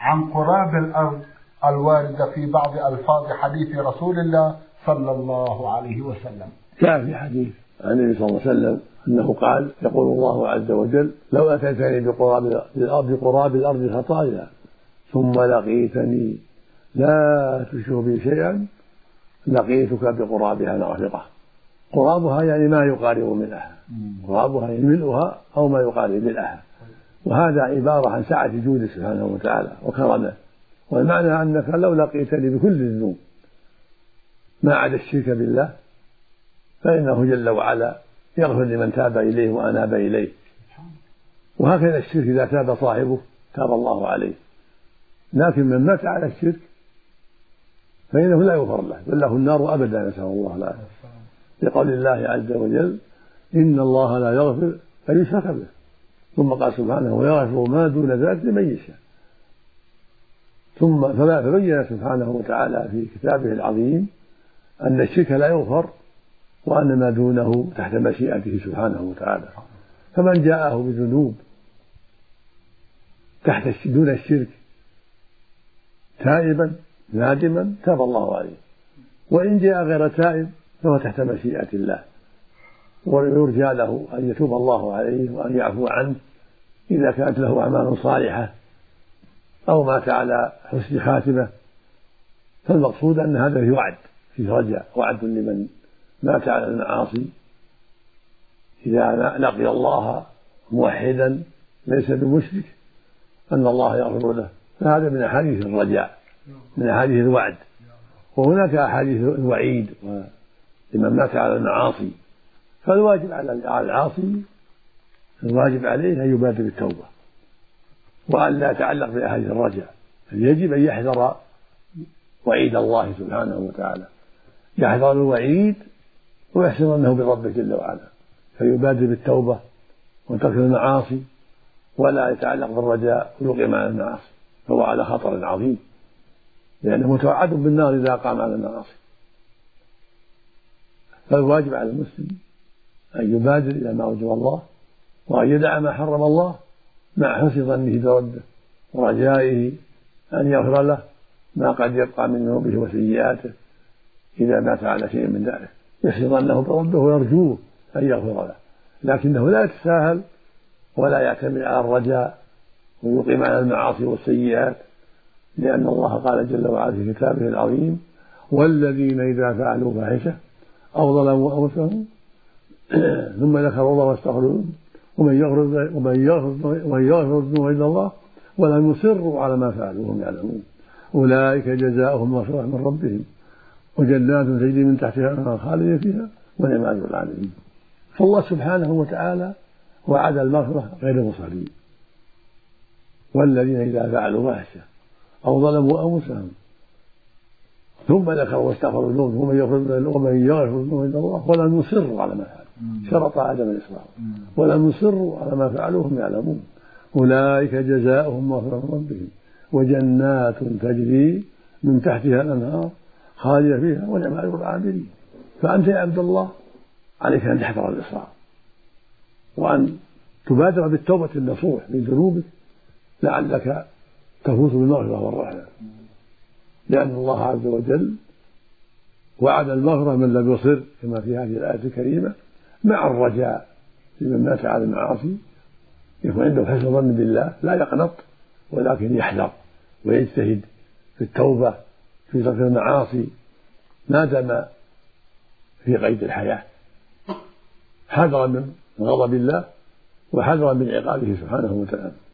عن قراب الأرض الواردة في بعض ألفاظ حديث رسول الله صلى الله عليه وسلم. جاء في حديث عن النبي صلى الله عليه وسلم أنه قال: يقول الله عز وجل: لو أتيتني بقراب الأرض خطايا ثم لقيتني لا تشرك بي شيئا لقيتك بقرابها مغفرة. قرابها يعني ما يقارب ملئها، قرابها يعني ملؤها أو ما يقارب ملئها، وهذا عبارة عن سعة جوده سبحانه وتعالى وكرمه. والمعنى أنك لو لقيتني بكل الذنوب ما عدا الشرك بالله فإنه جل وعلا يغفر لمن تاب إليه وأناب إليه. وهكذا الشرك إذا تاب صاحبه تاب الله عليه، لكن من مات على الشرك فإنه لا يغفر له بل له النار أبدا، نسأل الله العافية، لقول الله عز وجل: إن الله لا يغفر أن يشرك به، ثم قال سبحانه: ويغفر ما دون ذلك لمن يشاء. ثم فبين سبحانه وتعالى في كتابه العظيم أن الشرك لا يغفر وأن ما دونه تحت مشيئته سبحانه وتعالى. فمن جاءه بذنوب دون الشرك تائبا نادما تاب الله عليه، وإن جاء غير تائب فهو تحت مشيئة الله، ويرجى له أن يتوب الله عليه وأن يعفو عنه إذا كانت له أعمال صالحة أو مات على حسن خاتمة. فالمقصود أن هذا يوعد فيه رجاء، وعد لمن مات على المعاصي إذا لقي الله موحدا ليس بمشرك أن الله يغفر له. فهذا من أحاديث الرجاء، من أحاديث الوعد. وهناك أحاديث الوعيد لمن مات على المعاصي. فالواجب على العاصي الواجب عليه أن يبادر بالتوبة وأن لا يتعلق بأحاديث الرجاء، يجب أن يحذر وعيد الله سبحانه وتعالى، يحذر الوعيد ويحسن أنه بربه جل وعلا، فيبادر بالتوبة وترك المعاصي ولا يتعلق بالرجاء ويقيم على المعاصي، فهو على خطر عظيم لأنه متوعد بالنار إذا قام على المعاصي. فالواجب على المسلم أن يبادر إلى ما أوجب الله وأن يدع ما حرم الله مع حسن ظنه بربه ورجائه أن يغفر له ما قد يبقى من ذنوبه وسيئاته إذا مات على شيء من ذلك، يحسن ظنه بربه ويرجوه أن يغفر له، لكنه لا يتساهل ولا يعتمد على الرجاء ويقيم على المعاصي والسيئات، لأن الله قال جل وعلا في كتابه العظيم: والذين إذا فعلوا فاحشة أو ظلموا أنفسهم ثم ذكروا الله واستغفروا ومن يغفر الذنوب إلا الله ولم يصروا على ما فعلوا وهم يعلمون أولئك جزاؤهم مغفرة من ربهم وجنات تجري من تحتها الأنهار خالدين فيها ونعم أجر العاملين. فالله سبحانه وتعالى وعد المغفرة غير المصرين. والذين إذا فعلوا فاحشة أو ظلموا أنفسهم ثم ذكروا واستغفروا ذنوبهم ومن يغفر الذنوب إلا الله ولم يصروا على ما فعلوا، شرط عدم الإصرار، ولم يصروا على ما فعلوا هم يعلمون أولئك جزاؤهم مغفرة من ربهم وجنات تجري من تحتها الأنهار خالدين فيها ونعم أجر العاملين. فأنت يا عبد الله عليك أن تحذر الإصرار وأن تبادر بالتوبة النصوح من ذنوبك لعلك تفوز بالمغفرة والرحمة، لأن الله عز وجل وعد المغفرة من لم يصر كما في هذه الآية الكريمة مع الرجاء لمن مات على المعاصي، يكون عنده حسن ظن بالله لا يقنط ولكن يحذر ويجتهد في التوبة في ترك المعاصي ما دام في قيد الحياة، حذرا من غضب الله وحذرا من عقابه سبحانه وتعالى.